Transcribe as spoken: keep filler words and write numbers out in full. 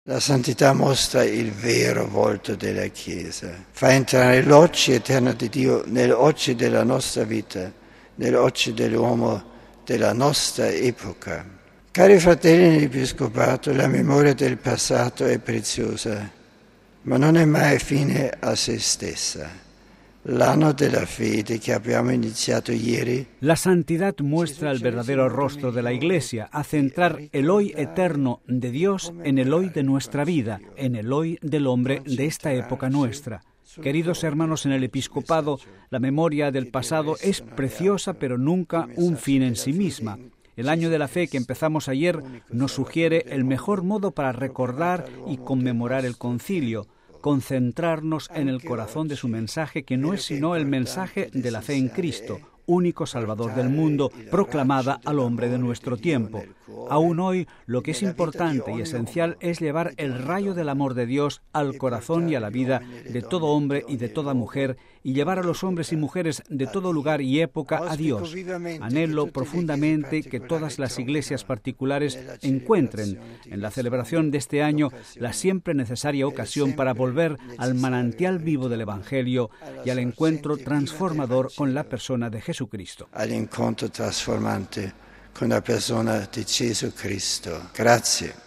La santità mostra il vero volto della Chiesa, fa entrare l'occhio eterno di Dio nell'occhio della nostra vita, nell'occhio dell'uomo della nostra epoca. Cari fratelli dell'Episcopato, la memoria del passato è preziosa, ma non è mai fine a se stessa. L'anno della fede que habíamos iniciado ieri. La santidad muestra el verdadero rostro de la Iglesia, a centrar el hoy eterno de Dios en el hoy de nuestra vida, en el hoy del hombre de esta época nuestra. Queridos hermanos en el episcopado, la memoria del pasado es preciosa, pero nunca un fin en sí misma. El año de la fe que empezamos ayer nos sugiere el mejor modo para recordar y conmemorar el concilio, concentrarnos en el corazón de su mensaje, que no es sino el mensaje de la fe en Cristo, único Salvador del mundo, proclamada al hombre de nuestro tiempo. Aún hoy, lo que es importante y esencial es llevar el rayo del amor de Dios al corazón y a la vida de todo hombre y de toda mujer, y llevar a los hombres y mujeres de todo lugar y época a Dios. Anhelo profundamente que todas las iglesias particulares encuentren en la celebración de este año la siempre necesaria ocasión para volver al manantial vivo del Evangelio y al encuentro transformador con la persona de Jesucristo. Al incontro trasformante con la persona di Gesù Cristo. Grazie.